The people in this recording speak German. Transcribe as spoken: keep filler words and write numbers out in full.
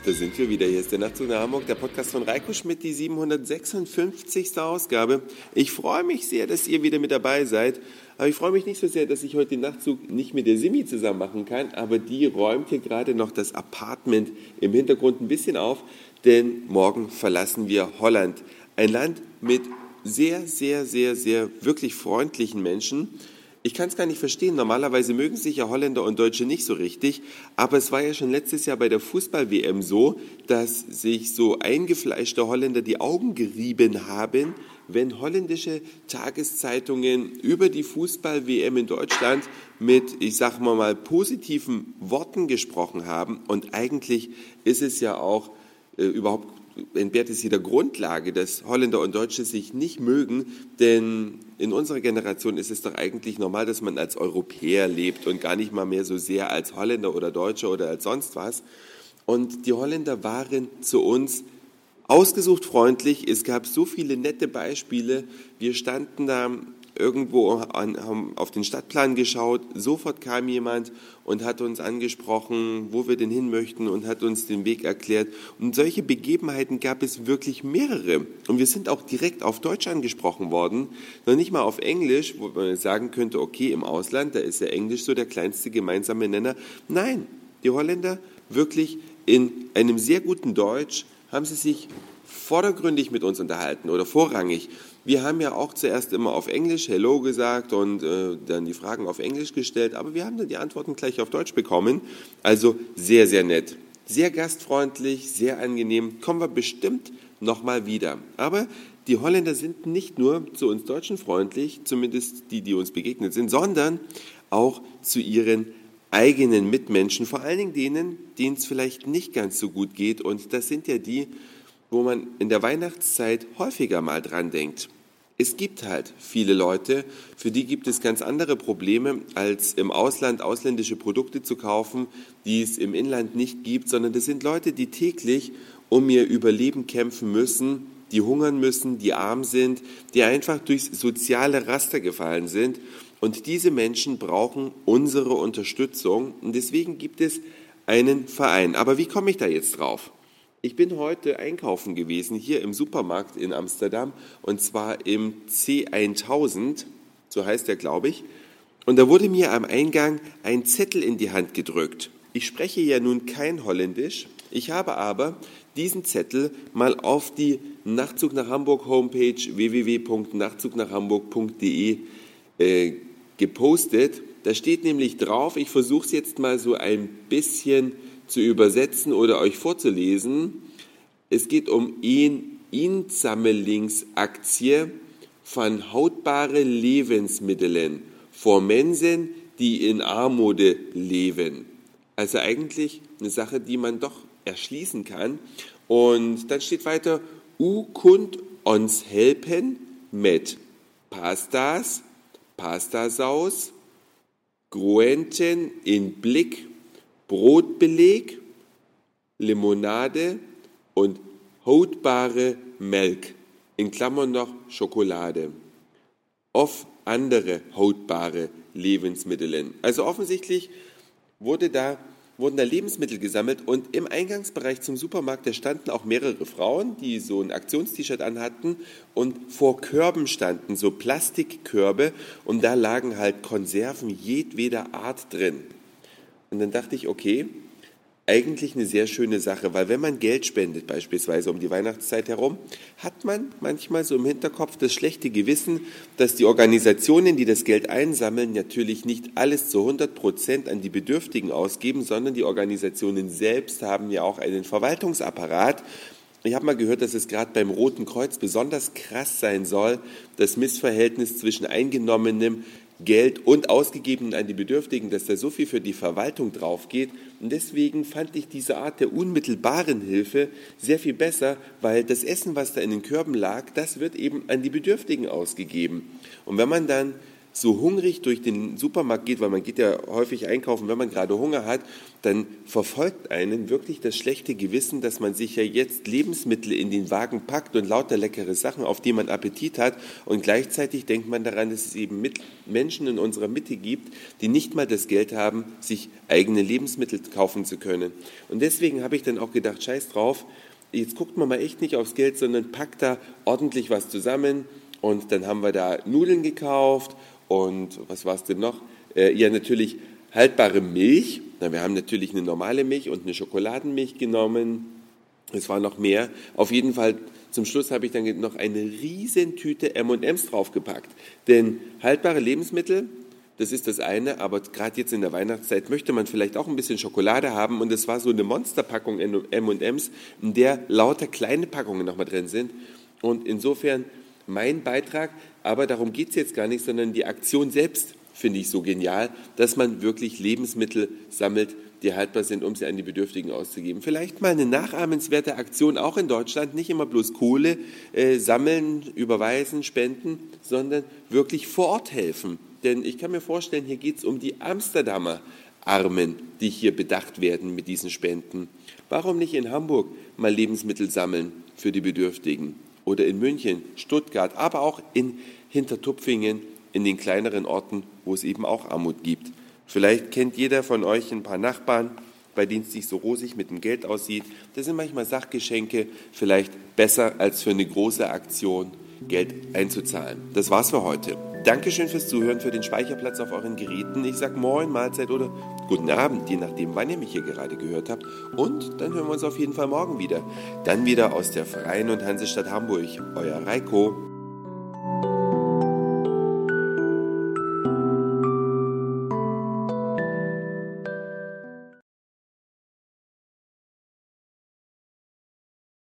Da sind wir wieder. Hier ist der Nachtzug nach Hamburg, der Podcast von Reiko Schmidt, die siebenhundertsechsundfünfzigste Ausgabe. Ich freue mich sehr, dass ihr wieder mit dabei seid. Aber ich freue mich nicht so sehr, dass ich heute den Nachtzug nicht mit der Simi zusammen machen kann. Aber die räumt hier gerade noch das Apartment im Hintergrund ein bisschen auf. Denn morgen verlassen wir Holland. Ein Land mit sehr, sehr, sehr, sehr wirklich freundlichen Menschen. Ich kann es gar nicht verstehen. Normalerweise mögen sich ja Holländer und Deutsche nicht so richtig. Aber es war ja schon letztes Jahr bei der Fußball-W M so, dass sich so eingefleischte Holländer die Augen gerieben haben, wenn holländische Tageszeitungen über die Fußball-W M in Deutschland mit, ich sag mal mal, positiven Worten gesprochen haben. Und eigentlich ist es ja auch äh, überhaupt entbehrt es jeder Grundlage, dass Holländer und Deutsche sich nicht mögen, denn in unserer Generation ist es doch eigentlich normal, dass man als Europäer lebt und gar nicht mal mehr so sehr als Holländer oder Deutscher oder als sonst was. Und die Holländer waren zu uns ausgesucht freundlich. Es gab so viele nette Beispiele. Wir standen da irgendwo an, haben auf den Stadtplan geschaut, sofort kam jemand und hat uns angesprochen, wo wir denn hin möchten und hat uns den Weg erklärt. Und solche Begebenheiten gab es wirklich mehrere. Und wir sind auch direkt auf Deutsch angesprochen worden, noch nicht mal auf Englisch, wo man sagen könnte, okay, im Ausland, da ist ja Englisch so der kleinste gemeinsame Nenner. Nein, die Holländer wirklich in einem sehr guten Deutsch haben sie sich vordergründig mit uns unterhalten oder vorrangig. Wir haben ja auch zuerst immer auf Englisch Hello gesagt und äh, dann die Fragen auf Englisch gestellt, aber wir haben dann die Antworten gleich auf Deutsch bekommen. Also sehr, sehr nett, sehr gastfreundlich, sehr angenehm. Kommen wir bestimmt nochmal wieder. Aber die Holländer sind nicht nur zu uns Deutschen freundlich, zumindest die, die uns begegnet sind, sondern auch zu ihren eigenen Mitmenschen, vor allen Dingen denen, denen es vielleicht nicht ganz so gut geht. Und das sind ja die, wo man in der Weihnachtszeit häufiger mal dran denkt. Es gibt halt viele Leute, für die gibt es ganz andere Probleme, als im Ausland ausländische Produkte zu kaufen, die es im Inland nicht gibt, sondern das sind Leute, die täglich um ihr Überleben kämpfen müssen, die hungern müssen, die arm sind, die einfach durchs soziale Raster gefallen sind. Und diese Menschen brauchen unsere Unterstützung. Und deswegen gibt es einen Verein. Aber wie komme ich da jetzt drauf? Ich bin heute einkaufen gewesen, hier im Supermarkt in Amsterdam, und zwar im C tausend, so heißt der, glaube ich. Und da wurde mir am Eingang ein Zettel in die Hand gedrückt. Ich spreche ja nun kein Holländisch, ich habe aber diesen Zettel mal auf die Nachtzug nach Hamburg Homepage w w w punkt nachtzug nach hamburg punkt de äh, gepostet. Da steht nämlich drauf, ich versuche es jetzt mal so ein bisschen zu übersetzen oder euch vorzulesen. Es geht um een inzamelingsaktie van houdbare levensmiddelen voor mensen die in Armode leben. Also eigentlich eine Sache, die man doch erschließen kann. Und dann steht weiter, u kunt ons helpen met pastas, pastasaus, groenten in blik, Brotbeleg, Limonade und houdbare Melk, in Klammern noch Schokolade, of andere houdbare Lebensmittel. Also offensichtlich wurde da, wurden da Lebensmittel gesammelt und im Eingangsbereich zum Supermarkt, da standen auch mehrere Frauen, die so ein Aktionst-T-Shirt anhatten und vor Körben standen, so Plastikkörbe, und da lagen halt Konserven jedweder Art drin. Und dann dachte ich, okay, eigentlich eine sehr schöne Sache, weil wenn man Geld spendet, beispielsweise um die Weihnachtszeit herum, hat man manchmal so im Hinterkopf das schlechte Gewissen, dass die Organisationen, die das Geld einsammeln, natürlich nicht alles zu hundert Prozent an die Bedürftigen ausgeben, sondern die Organisationen selbst haben ja auch einen Verwaltungsapparat. Ich habe mal gehört, dass es gerade beim Roten Kreuz besonders krass sein soll, das Missverhältnis zwischen eingenommenem Geld und ausgegeben an die Bedürftigen, dass da so viel für die Verwaltung drauf geht. Und deswegen fand ich diese Art der unmittelbaren Hilfe sehr viel besser, weil das Essen, was da in den Körben lag, das wird eben an die Bedürftigen ausgegeben. Und wenn man dann so hungrig durch den Supermarkt geht, weil man geht ja häufig einkaufen, wenn man gerade Hunger hat, dann verfolgt einen wirklich das schlechte Gewissen, dass man sich ja jetzt Lebensmittel in den Wagen packt und lauter leckere Sachen, auf die man Appetit hat, und gleichzeitig denkt man daran, dass es eben Menschen in unserer Mitte gibt, die nicht mal das Geld haben, sich eigene Lebensmittel kaufen zu können. Und deswegen habe ich dann auch gedacht, scheiß drauf, jetzt guckt man mal echt nicht aufs Geld, sondern packt da ordentlich was zusammen, und dann haben wir da Nudeln gekauft. Und was war es denn noch? Äh, ja, natürlich haltbare Milch. Na, wir haben natürlich eine normale Milch und eine Schokoladenmilch genommen. Es war noch mehr. Auf jeden Fall, zum Schluss habe ich dann noch eine riesen Tüte M und M's draufgepackt. Denn haltbare Lebensmittel, das ist das eine, aber gerade jetzt in der Weihnachtszeit möchte man vielleicht auch ein bisschen Schokolade haben. Und es war so eine Monsterpackung M und M's, in der lauter kleine Packungen nochmal drin sind. Und insofern mein Beitrag, aber darum geht es jetzt gar nicht, sondern die Aktion selbst finde ich so genial, dass man wirklich Lebensmittel sammelt, die haltbar sind, um sie an die Bedürftigen auszugeben. Vielleicht mal eine nachahmenswerte Aktion auch in Deutschland, nicht immer bloß Kohle äh, sammeln, überweisen, spenden, sondern wirklich vor Ort helfen. Denn ich kann mir vorstellen, hier geht es um die Amsterdamer Armen, die hier bedacht werden mit diesen Spenden. Warum nicht in Hamburg mal Lebensmittel sammeln für die Bedürftigen? Oder in München, Stuttgart, aber auch in Hintertupfingen, in den kleineren Orten, wo es eben auch Armut gibt. Vielleicht kennt jeder von euch ein paar Nachbarn, bei denen es nicht so rosig mit dem Geld aussieht. Das sind manchmal Sachgeschenke, vielleicht besser als für eine große Aktion Geld einzuzahlen. Das war's für heute. Dankeschön fürs Zuhören, für den Speicherplatz auf euren Geräten. Ich sag Moin, Mahlzeit oder guten Abend, je nachdem, wann ihr mich hier gerade gehört habt. Und dann hören wir uns auf jeden Fall morgen wieder. Dann wieder aus der Freien und Hansestadt Hamburg. Euer Reiko.